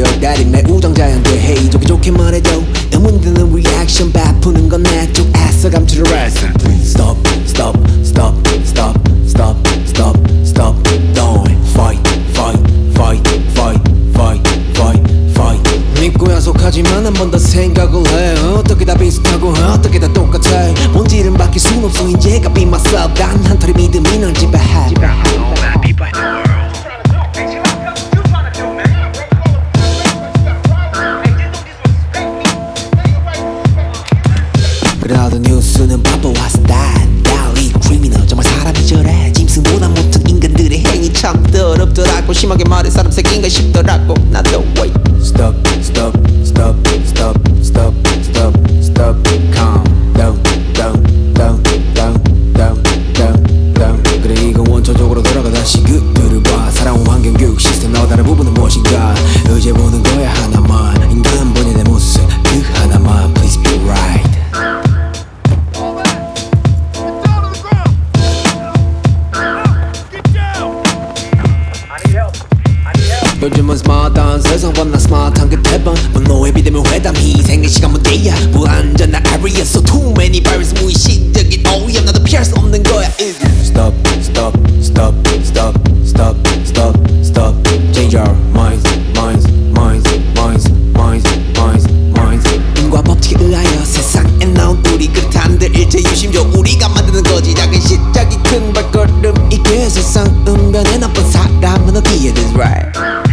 격다리 매우 당자연돼 Hey 좋게 좋게 말해도 의문드는 리액션 베푸는 건 내 쪽 애써감 to the rest Stop, stop, stop, stop, stop, stop, stop Don't fight, fight, fight, fight, fight, fight, fight 믿고 약속하지만 한 번 더 생각을 해 어떻게 다 비슷하고 어떻게 다 똑같아 본질은 바뀔 순 없어 이제 I be myself 단 한 털의 믿음이 널 지배해 그래도 뉴스는 바보와 스타일 달리 크리미널 정말 사람이 저래 짐승보다 못한 인간들의 행위 참 더럽더라고 심하게 말해 사람 새끼인가 싶더라고 나도 wait Stop, stop, stop, stop, stop, stop, stop Calm down, down, down, down, down, down, down 그래 이건 원초적으로 돌아가 다시 그들을 봐 살아온 환경 교육 시스템 너 다른 부분은 무엇인가 이제 보는 거야 하나만 인간 본연의 모습 그 하나만 Please be right 요즘은 스마트한 세상보다 스마트한 그 대번 분노에 비대면 회담 희생의 시간 문제야 불안전한 area So too many virus 무의식적인 오염 나도 피할 수 없는 거야 Stop, stop, stop, stop, stop, stop, stop Change our minds, minds, minds, minds, minds, minds, minds 인과 법칙에 의하여 세상에 나온 우리 그릇한들 일체 유심조 우리가 만드는 거지 작은 시작이 큰 발걸음 이게 세상 은변에 나쁜 사람은 어디에 this right